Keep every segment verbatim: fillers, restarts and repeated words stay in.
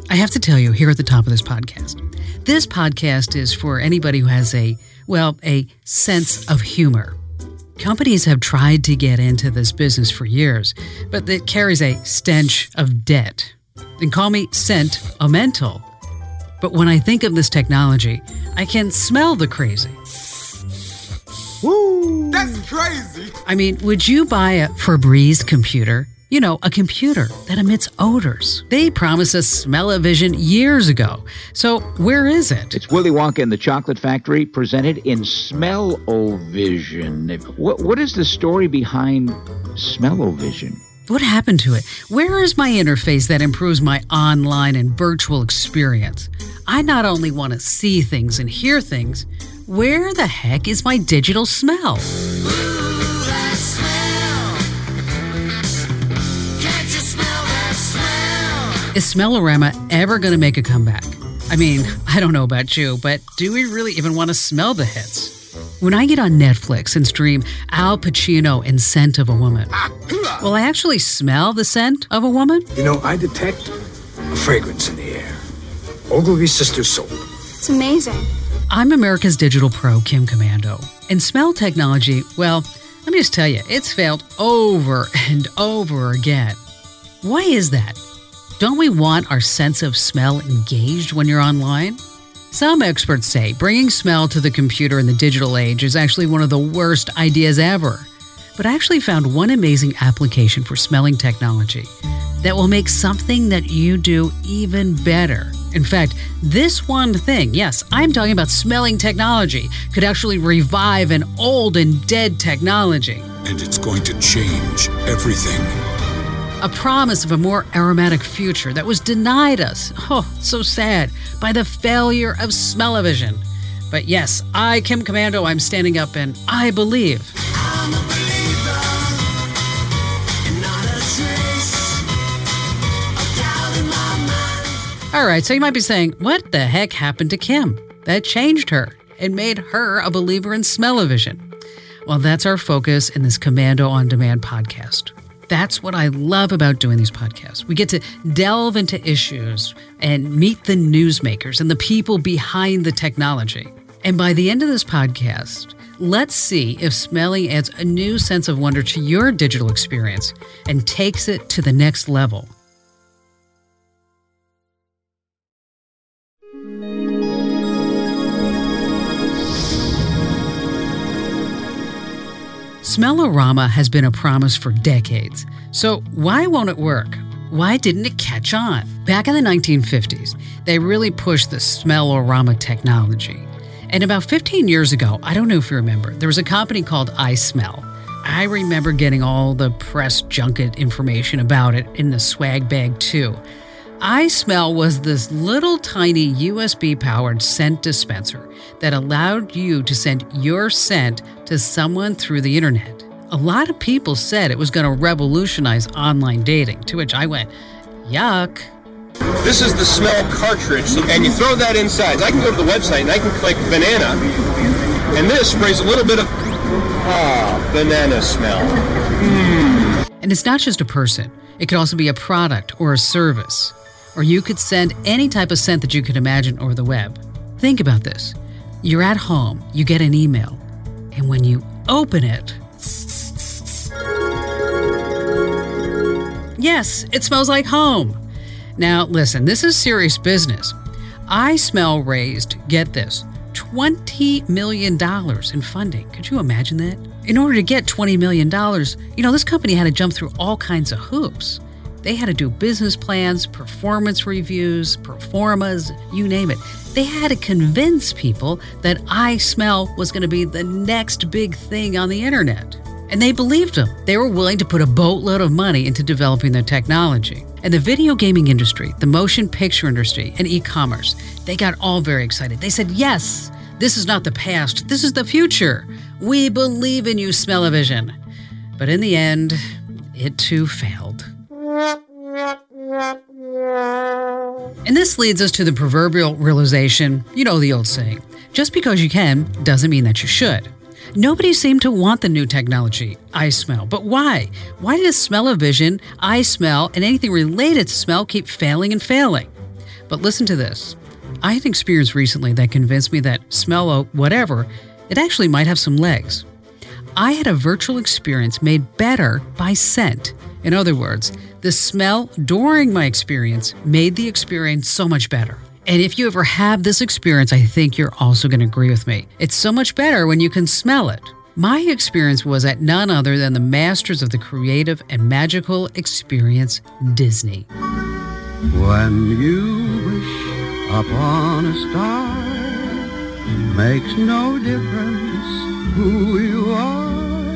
I have to tell you here at the top of this podcast, this podcast is for anybody who has a, well, a sense of humor. Companies have tried to get into this business for years, but it carries a stench of debt. And call me sentimental. But when I think of this technology, I can smell the crazy. Woo! That's crazy! I mean, would you buy a Febreze computer? You know, a computer that emits odors. They promised us smell-o-vision years ago. So where is it? It's Willy Wonka and the Chocolate Factory presented in Smell-O-Vision. What, what is the story behind Smell-O-Vision? What happened to it? Where is my interface that improves my online and virtual experience? I not only want to see things and hear things, where the heck is my digital smell? Is Smellorama ever going to make a comeback? I mean, I don't know about you, but do we really even want to smell the hits? When I get on Netflix and stream Al Pacino in Scent of a Woman, will I actually smell the scent of a woman? You know, I detect a fragrance in the air. Ogilvy Sisters soap. It's amazing. I'm America's digital pro, Kim Komando. And smell technology, well, let me just tell you, it's failed over and over again. Why is that? Don't we want our sense of smell engaged when you're online? Some experts say bringing smell to the computer in the digital age is actually one of the worst ideas ever. But I actually found one amazing application for smelling technology that will make something that you do even better. In fact, this one thing, yes, I'm talking about smelling technology, could actually revive an old and dead technology. And it's going to change everything. A promise of a more aromatic future that was denied us, oh, so sad, by the failure of Smell-O-Vision. But yes, I, Kim Komando, I'm standing up and I believe. I'm a believer, and not a trace of doubt in my mind. All right, so you might be saying, what the heck happened to Kim? That changed her and made her a believer in Smell-O-Vision. Well, that's our focus in this Komando On Demand podcast. That's what I love about doing these podcasts. We get to delve into issues and meet the newsmakers and the people behind the technology. And by the end of this podcast, let's see if smelling adds a new sense of wonder to your digital experience and takes it to the next level. Smellorama has been a promise for decades. So why won't it work? Why didn't it catch on? Back in the nineteen fifties, they really pushed the Smellorama technology. And about fifteen years ago, I don't know if you remember, there was a company called iSmell. I remember getting all the press junket information about it in the swag bag too. iSmell was this little tiny U S B-powered scent dispenser that allowed you to send your scent to someone through the internet. A lot of people said it was going to revolutionize online dating, to which I went, yuck. This is the smell cartridge, and you throw that inside. I can go to the website and I can click banana, and this sprays a little bit of, ah, banana smell. Mm. And it's not just a person. It could also be a product or a service. Or you could send any type of scent that you could imagine over the web. Think about this. You're at home, you get an email, and when you open it, yes, it smells like home. Now, listen, this is serious business. iSmell raised, get this, twenty million dollars in funding. Could you imagine that? In order to get twenty million dollars, you know, this company had to jump through all kinds of hoops. They had to do business plans, performance reviews, performas, you name it. They had to convince people that iSmell was going to be the next big thing on the internet. And they believed them. They were willing to put a boatload of money into developing their technology. And the video gaming industry, the motion picture industry, and e-commerce, they got all very excited. They said, yes, this is not the past, this is the future. We believe in you, Smell-O-Vision. But in the end, it too failed. And this leads us to the proverbial realization, you know the old saying, just because you can doesn't mean that you should. Nobody seemed to want the new technology, iSmell. But why? Why does Smell-O-Vision, iSmell, and anything related to smell keep failing and failing? But listen to this. I had an experience recently that convinced me that smell o whatever, it actually might have some legs. I had a virtual experience made better by scent. In other words, the smell during my experience made the experience so much better. And if you ever have this experience, I think you're also going to agree with me. It's so much better when you can smell it. My experience was at none other than the masters of the creative and magical experience, Disney. When you wish upon a star, makes no difference who you are.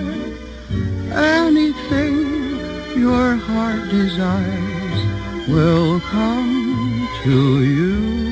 Anything your heart desires will come to you.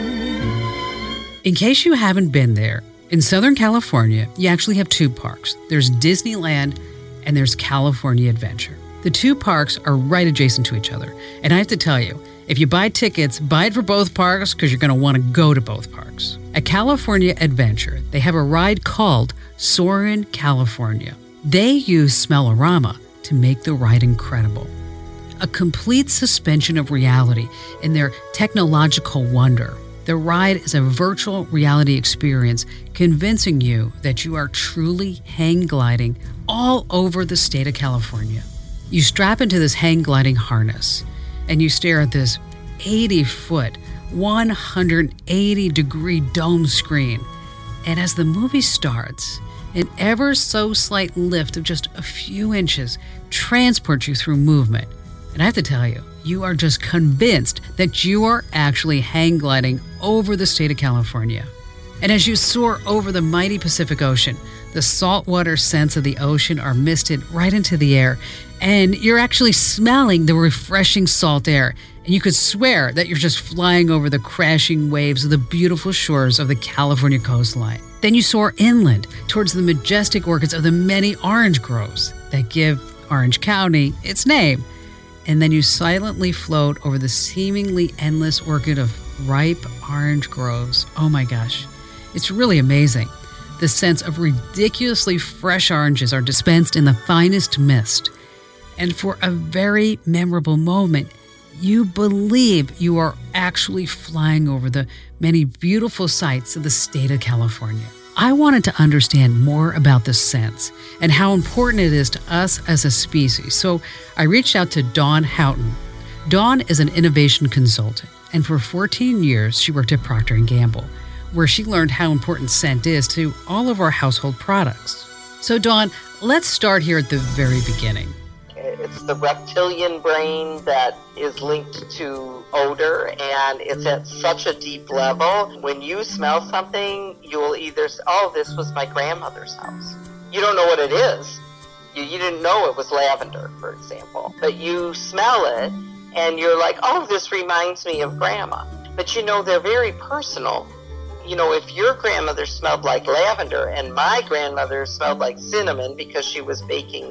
In case you haven't been there, in Southern California, you actually have two parks. There's Disneyland and there's California Adventure. The two parks are right adjacent to each other. And I have to tell you, if you buy tickets, buy it for both parks because you're going to want to go to both parks. At California Adventure, they have a ride called Soarin' California. They use Smell-O-Rama to make the ride incredible. A complete suspension of reality in their technological wonder. The ride is a virtual reality experience convincing you that you are truly hang gliding all over the state of California. You strap into this hang gliding harness and you stare at this eighty-foot, one hundred eighty degree dome screen. And as the movie starts, an ever so slight lift of just a few inches transports you through movement. And I have to tell you, you are just convinced that you are actually hang gliding over the state of California. And as you soar over the mighty Pacific Ocean, the saltwater scents of the ocean are misted right into the air, and you're actually smelling the refreshing salt air. And you could swear that you're just flying over the crashing waves of the beautiful shores of the California coastline. Then you soar inland towards the majestic orchids of the many orange groves that give Orange County its name. And then you silently float over the seemingly endless orchid of ripe orange groves. Oh my gosh, it's really amazing. The scents of ridiculously fresh oranges are dispensed in the finest mist. And for a very memorable moment, you believe you are actually flying over the many beautiful sights of the state of California. I wanted to understand more about the scents and how important it is to us as a species, so I reached out to Dawn Houghton. Dawn is an innovation consultant, and for fourteen years she worked at Procter and Gamble, where she learned how important scent is to all of our household products. So Dawn, let's start here at the very beginning. It's the reptilian brain that is linked to odor, and it's at such a deep level. When you smell something, you'll either say, oh, this was my grandmother's house. You don't know what it is. You, you didn't know it was lavender, for example. But you smell it, and you're like, oh, this reminds me of Grandma. But you know, they're very personal. You know, if your grandmother smelled like lavender and my grandmother smelled like cinnamon because she was baking,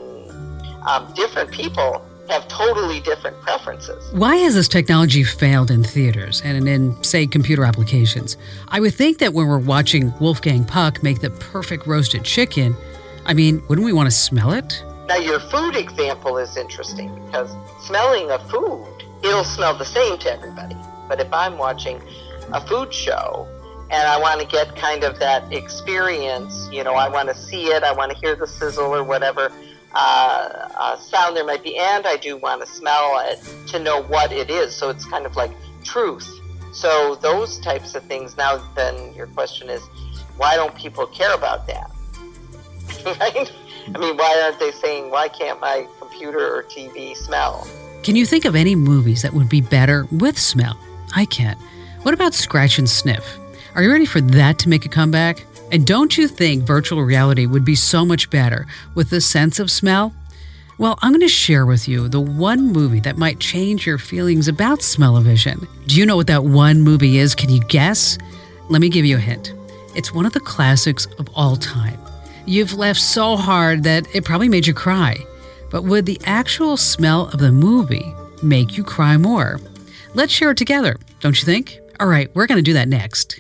um, different people have totally different preferences. Why has this technology failed in theaters and in, say, computer applications? I would think that when we're watching Wolfgang Puck make the perfect roasted chicken, I mean, wouldn't we want to smell it? Now, your food example is interesting because smelling a food, it'll smell the same to everybody. But if I'm watching a food show and I want to get kind of that experience, you know, I want to see it, I want to hear the sizzle or whatever uh, uh, sound there might be, and I do want to smell it to know what it is. So it's kind of like truth. So those types of things. Now, then your question is, why don't people care about that? Right? I mean, why aren't they saying, why can't my computer or T V smell? Can you think of any movies that would be better with smell? I can't. What about Scratch and Sniff? Are you ready for that to make a comeback? And don't you think virtual reality would be so much better with the sense of smell? Well, I'm going to share with you the one movie that might change your feelings about smell-o-vision. Do you know what that one movie is? Can you guess? Let me give you a hint. It's one of the classics of all time. You've laughed so hard that it probably made you cry. But would the actual smell of the movie make you cry more? Let's share it together, don't you think? All right, we're going to do that next.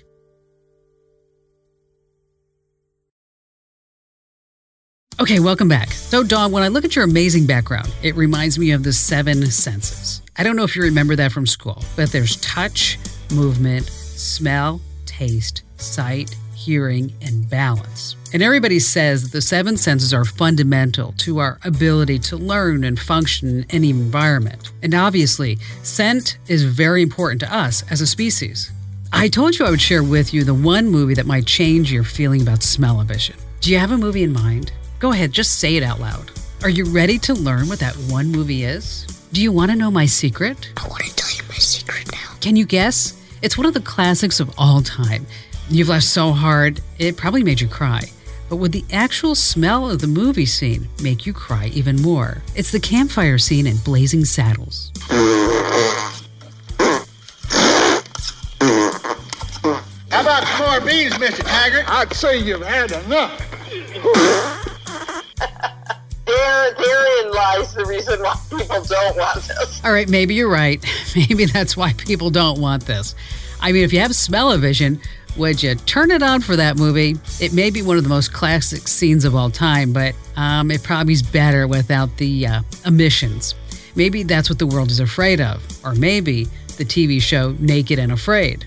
Okay, welcome back. So, Dawn, when I look at your amazing background, it reminds me of the seven senses. I don't know if you remember that from school, but there's touch, movement, smell, taste, sight, hearing, and balance. And everybody says that the seven senses are fundamental to our ability to learn and function in any environment. And obviously, scent is very important to us as a species. I told you I would share with you the one movie that might change your feeling about smell-o-vision. Do you have a movie in mind? Go ahead, just say it out loud. Are you ready to learn what that one movie is? Do you want to know my secret? I want to tell you my secret now. Can you guess? It's one of the classics of all time. You've laughed so hard, it probably made you cry. But would the actual smell of the movie scene make you cry even more? It's the campfire scene in Blazing Saddles. How about some more bees, Mister Taggart? I'd say you've had enough. There, therein lies the reason why people don't want this. All right, maybe you're right. Maybe that's why people don't want this. I mean, if you have smell-o-vision, would you turn it on for that movie? It may be one of the most classic scenes of all time, but um, it probably is better without the uh, emissions. Maybe that's what the world is afraid of. Or maybe the T V show Naked and Afraid.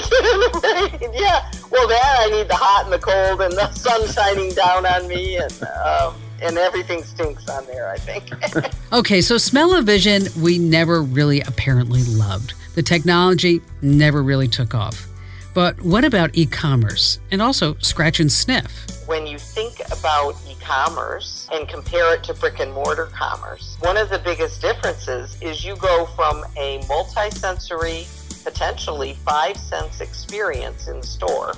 Yeah, well, that I need the hot and the cold and the sun shining down on me, and um, and everything stinks on there, I think. Okay, so smell-o-vision we never really apparently loved. The technology never really took off. But what about e-commerce and also scratch and sniff? When you think about e-commerce and compare it to brick and mortar commerce, one of the biggest differences is you go from a multi-sensory, potentially five-sense experience in the store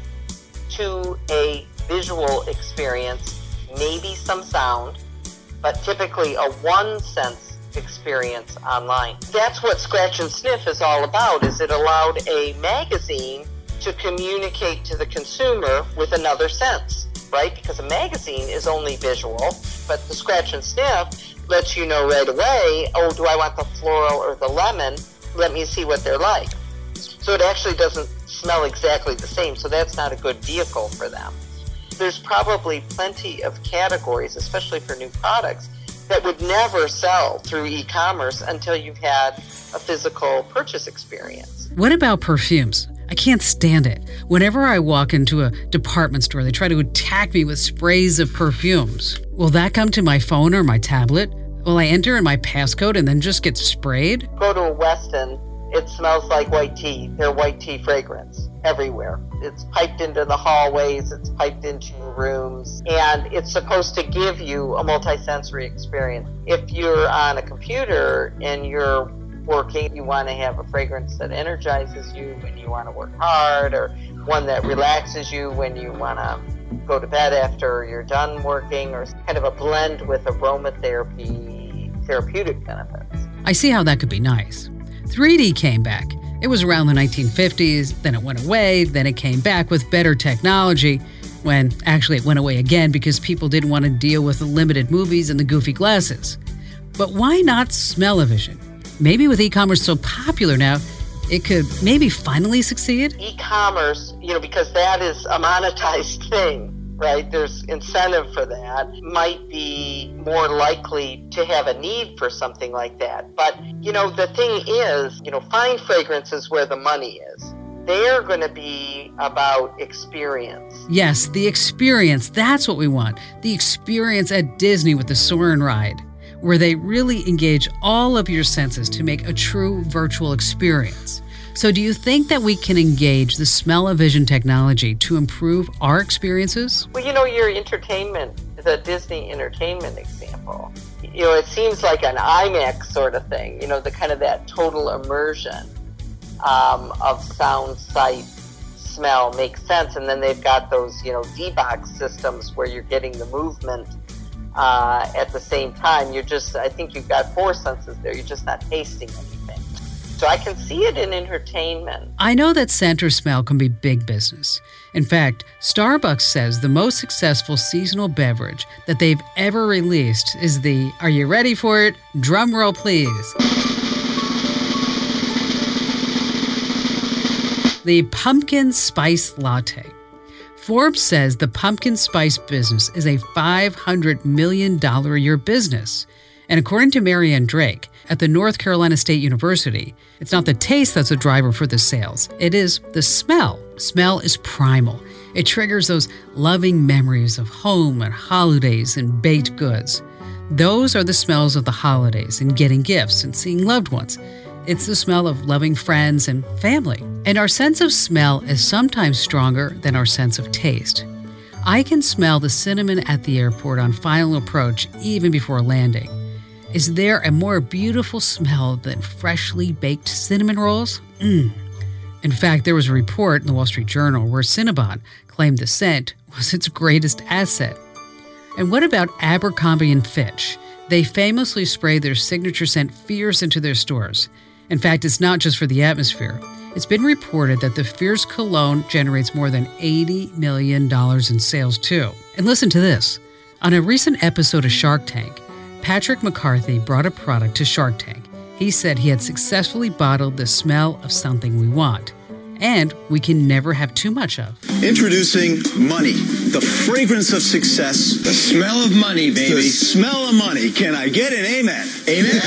to a visual experience, maybe some sound, but typically a one-sense experience online. That's what Scratch and Sniff is all about, is it allowed a magazine to communicate to the consumer with another sense, right? Because a magazine is only visual, but the Scratch and Sniff lets you know right away, oh, do I want the floral or the lemon? Let me see what they're like. So it actually doesn't smell exactly the same, so that's not a good vehicle for them. There's probably plenty of categories, especially for new products, that would never sell through e-commerce until you've had a physical purchase experience. What about perfumes? I can't stand it. Whenever I walk into a department store, they try to attack me with sprays of perfumes. Will that come to my phone or my tablet? Will I enter in my passcode and then just get sprayed? Go to a Weston, it smells like white tea. They're white tea fragrance everywhere. It's piped into the hallways, it's piped into rooms, and it's supposed to give you a multi-sensory experience. If you're on a computer and you're working, you want to have a fragrance that energizes you when you want to work hard, or one that relaxes you when you want to go to bed after you're done working, or kind of a blend with aromatherapy therapeutic benefits. I see how that could be nice. three D came back. It was around the nineteen fifties, then it went away, then it came back with better technology, when actually it went away again because people didn't want to deal with the limited movies and the goofy glasses. But why not smell-o-vision? Maybe with e-commerce so popular now, it could maybe finally succeed? E-commerce, you know, because that is a monetized thing, right? There's incentive for that. Might be more likely to have a need for something like that. But, you know, the thing is, you know, fine fragrance is where the money is. They're going to be about experience. Yes, the experience. That's what we want. The experience at Disney with the Soarin' ride, where they really engage all of your senses to make a true virtual experience. So do you think that we can engage the smell-o-vision technology to improve our experiences? Well, you know, your entertainment, the Disney entertainment example, you know, it seems like an IMAX sort of thing, you know, the kind of that total immersion um, of sound, sight, smell makes sense. And then they've got those, you know, D-box systems where you're getting the movement uh, at the same time. You're just, I think you've got four senses there. You're just not tasting anything. So I can see it in entertainment. I know that scent or smell can be big business. In fact, Starbucks says the most successful seasonal beverage that they've ever released is the, are you ready for it? Drum roll, please. The pumpkin spice latte. Forbes says the pumpkin spice business is a five hundred million dollars a year business. And according to Marianne Drake, at the North Carolina State University, it's not the taste that's a driver for the sales. It is the smell. Smell is primal. It triggers those loving memories of home and holidays and baked goods. Those are the smells of the holidays and getting gifts and seeing loved ones. It's the smell of loving friends and family. And our sense of smell is sometimes stronger than our sense of taste. I can smell the cinnamon at the airport on final approach even before landing. Is there a more beautiful smell than freshly baked cinnamon rolls? Mmm. In fact, there was a report in the Wall Street Journal where Cinnabon claimed the scent was its greatest asset. And what about Abercrombie and Fitch? They famously spray their signature scent Fierce into their stores. In fact, it's not just for the atmosphere. It's been reported that the Fierce cologne generates more than eighty million dollars in sales too. And listen to this. On a recent episode of Shark Tank, Patrick McCarthy brought a product to Shark Tank. He said he had successfully bottled the smell of something we want, and we can never have too much of. Introducing Money, the fragrance of success. The smell of money, baby. The smell of money. Can I get an amen? Amen.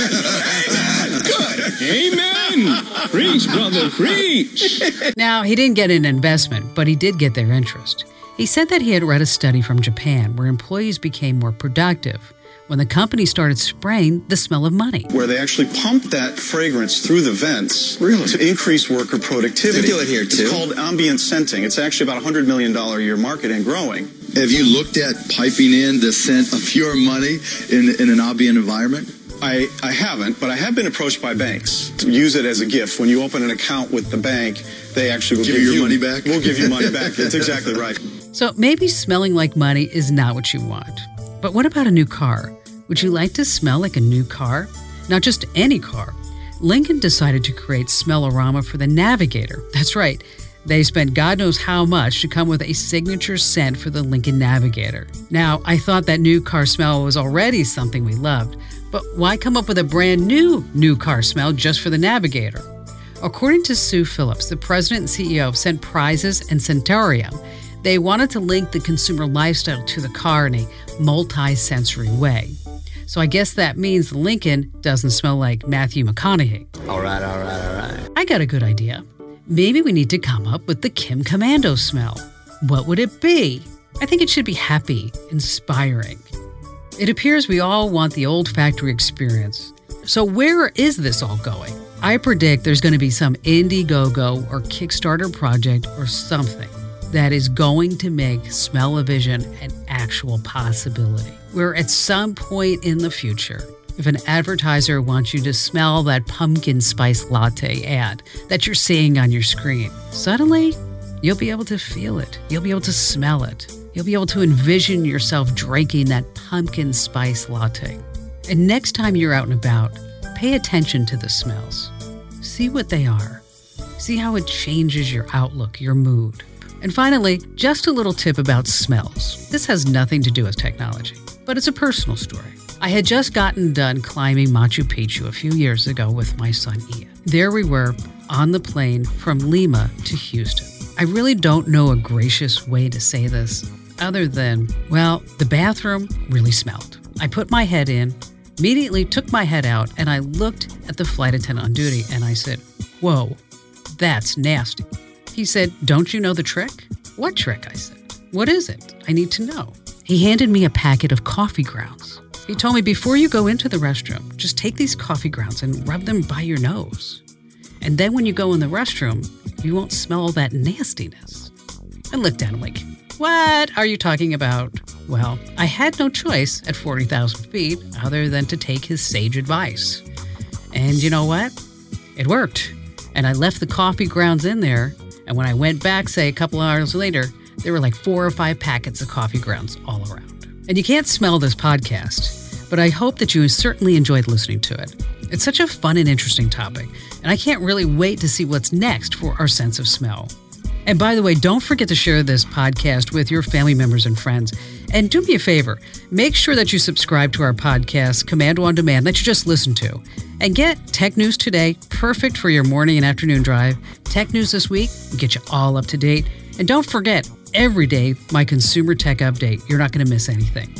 Amen. Good. Amen. Preach, brother, preach. Now, he didn't get an investment, but he did get their interest. He said that he had read a study from Japan where employees became more productive when the company started spraying the smell of money. Where they actually pump that fragrance through the vents really? to increase worker productivity. They do it here, too. It's called ambient scenting. It's actually about a one hundred million dollars a year market and growing. Have you looked at piping in the scent of your money in, in an ambient environment? I, I haven't, but I have been approached by banks to use it as a gift. When you open an account with the bank, they actually will give, give you your you money back. We'll give you money back. That's exactly right. So maybe smelling like money is not what you want. But what about a new car? Would you like to smell like a new car? Not just any car. Lincoln decided to create Smellorama for the Navigator. That's right. They spent God knows how much to come with a signature scent for the Lincoln Navigator. Now, I thought that new car smell was already something we loved, but why come up with a brand new new car smell just for the Navigator? According to Sue Phillips, the president and C E O of Scent Prizes and Centurium, they wanted to link the consumer lifestyle to the car in a multi-sensory way. So I guess that means the Lincoln doesn't smell like Matthew McConaughey. All right, all right, all right. I got a good idea. Maybe we need to come up with the Kim Commando smell. What would it be? I think it should be happy, inspiring. It appears we all want the old factory experience. So where is this all going? I predict there's going to be some Indiegogo or Kickstarter project or something that is going to make smell-o-vision an actual possibility. Where at some point in the future, if an advertiser wants you to smell that pumpkin spice latte ad that you're seeing on your screen, suddenly you'll be able to feel it. You'll be able to smell it. You'll be able to envision yourself drinking that pumpkin spice latte. And next time you're out and about, pay attention to the smells. See what they are. See how it changes your outlook, your mood. And finally, just a little tip about smells. This has nothing to do with technology, but it's a personal story. I had just gotten done climbing Machu Picchu a few years ago with my son Ian. There we were on the plane from Lima to Houston. I really don't know a gracious way to say this other than, well, the bathroom really smelled. I put my head in, immediately took my head out, and I looked at the flight attendant on duty and I said, "Whoa, that's nasty." He said, "Don't you know the trick?" "What trick?" I said. "What is it? I need to know." He handed me a packet of coffee grounds. He told me, before you go into the restroom, just take these coffee grounds and rub them by your nose. And then when you go in the restroom, you won't smell all that nastiness. I looked at him like, what are you talking about? Well, I had no choice at forty thousand feet other than to take his sage advice. And you know what? It worked. And I left the coffee grounds in there. And when I went back, say a couple hours later, there were like four or five packets of coffee grounds all around. And you can't smell this podcast, but I hope that you certainly enjoyed listening to it. It's such a fun and interesting topic, and I can't really wait to see what's next for our sense of smell. And by the way, don't forget to share this podcast with your family members and friends. And do me a favor, make sure that you subscribe to our podcast, Commando on Demand, that you just listened to. And get Tech News Today, perfect for your morning and afternoon drive. Tech News This Week will get you all up to date. And don't forget, every day, my Consumer Tech Update. You're not going to miss anything.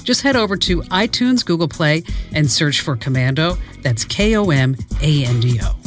Just head over to iTunes, Google Play, and search for Komando. That's K O M A N D O.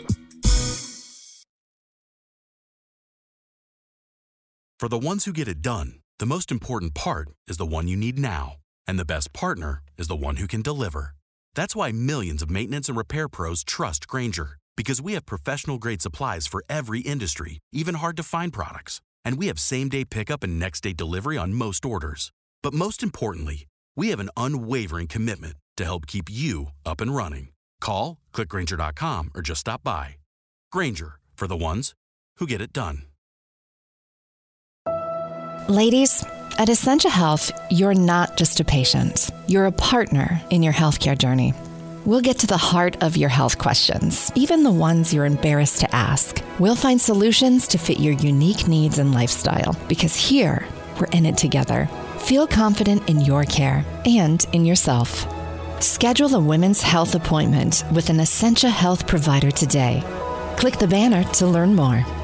For the ones who get it done, the most important part is the one you need now. And the best partner is the one who can deliver. That's why millions of maintenance and repair pros trust Grainger, because we have professional-grade supplies for every industry, even hard-to-find products. And we have same-day pickup and next-day delivery on most orders. But most importantly, we have an unwavering commitment to help keep you up and running. Call, click Grainger dot com, or just stop by. Grainger, for the ones who get it done. Ladies, at Essentia Health, you're not just a patient. You're a partner in your healthcare journey. We'll get to the heart of your health questions, even the ones you're embarrassed to ask. We'll find solutions to fit your unique needs and lifestyle, because here, we're in it together. Feel confident in your care and in yourself. Schedule a women's health appointment with an Essentia Health provider today. Click the banner to learn more.